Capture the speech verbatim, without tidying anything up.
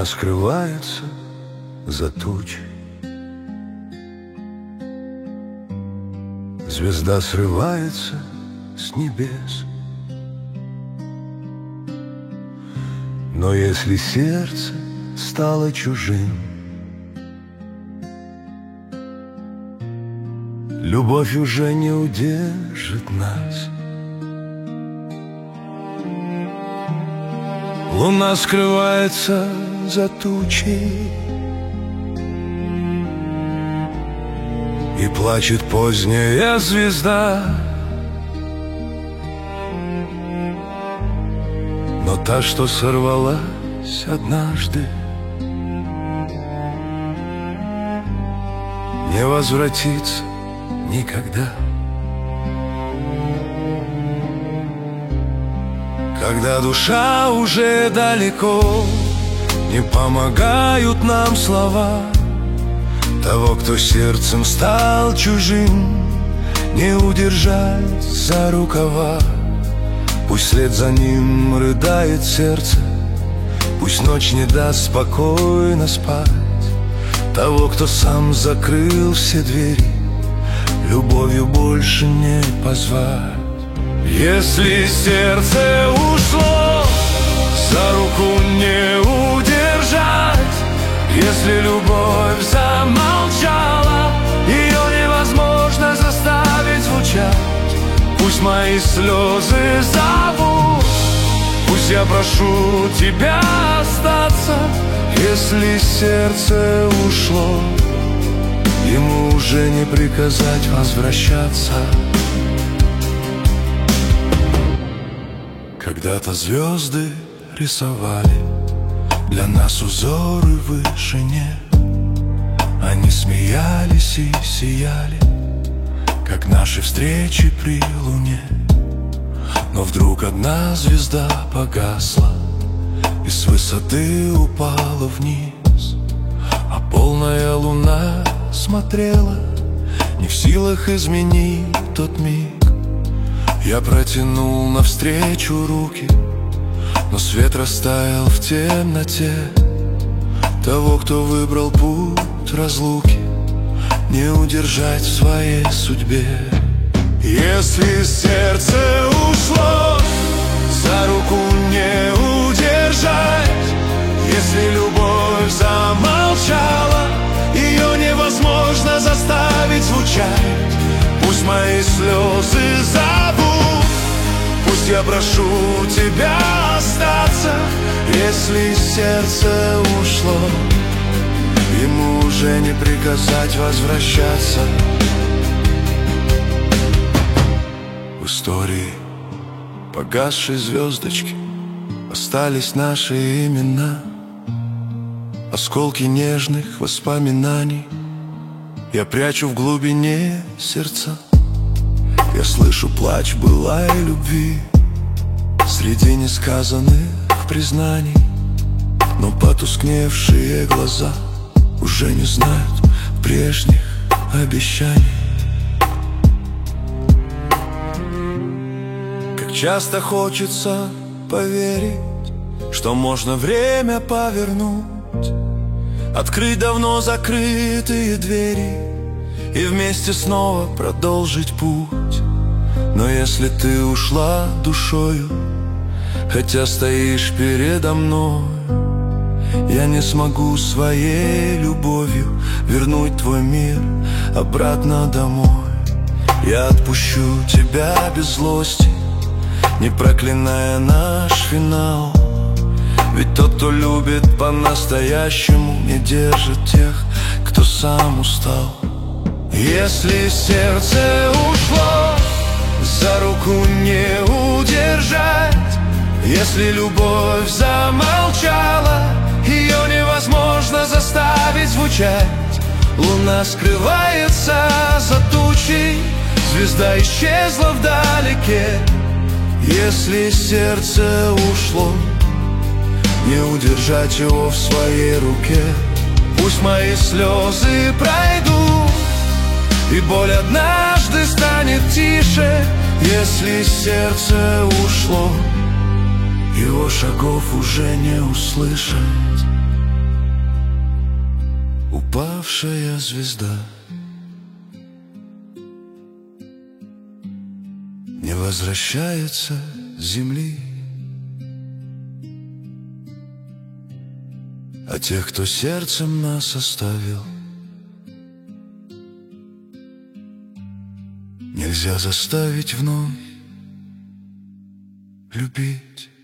скрывается за тучей. Звезда срывается с небес. Но если сердце стало чужим, любовь уже не удержит нас. Луна скрывается за тучей, и плачет поздняя звезда. Но та, что сорвалась однажды, не возвратится никогда. Когда душа уже далеко, не помогают нам слова того, кто сердцем стал чужим, не удержать за рукава. Пусть вслед за ним рыдает сердце, пусть ночь не даст спокойно спать того, кто сам закрыл все двери, любовью больше не позвать. Если сердце ушло, за руку не удержать. Если любовь замолчала, ее невозможно заставить звучать. Пусть мои слезы зовут, пусть я прошу тебя остаться. Если сердце ушло, ему уже не приказать возвращаться. Когда-то звезды рисовали для нас узоры в вышине. Они смеялись и сияли, как наши встречи при луне. Но вдруг одна звезда погасла и с высоты упала вниз, а полная луна смотрела, не в силах изменить тот миг. Я протянул навстречу руки, но свет растаял в темноте того, кто выбрал путь разлуки, не удержать в своей судьбе. Если сердце ушло, за руку не удержать. Если любовь замолчала, ее невозможно заставить звучать. Пусть мои слезы зовут, пусть я прошу тебя остаться. Если сердце ушло, ему уже не приказать возвращаться. В истории погасшей звездочки остались наши имена, осколки нежных воспоминаний я прячу в глубине сердца. Я слышу плач былой любви среди несказанных признаний, но потускневшие глаза уже не знают прежних обещаний. Как часто хочется поверить, что можно время повернуть, открыть давно закрытые двери и вместе снова продолжить путь. Но если ты ушла душою, хотя стоишь передо мной, я не смогу своей любовью вернуть твой мир обратно домой. Я отпущу тебя без злости, не проклиная наш финал. Ведь тот, кто любит по-настоящему, не держит тех, кто сам устал. Если сердце ушло, за руку не удержать. Если любовь замолчала, ее невозможно заставить звучать. Луна скрывается за тучей, звезда исчезла вдалеке. Если сердце ушло, не удержать его в своей руке. Пусть мои слезы пройдут, и боль однажды станет тише. Если сердце ушло, его шагов уже не услышать. павшая звезда не возвращается с земли. А тех, кто сердцем нас оставил, нельзя заставить вновь любить.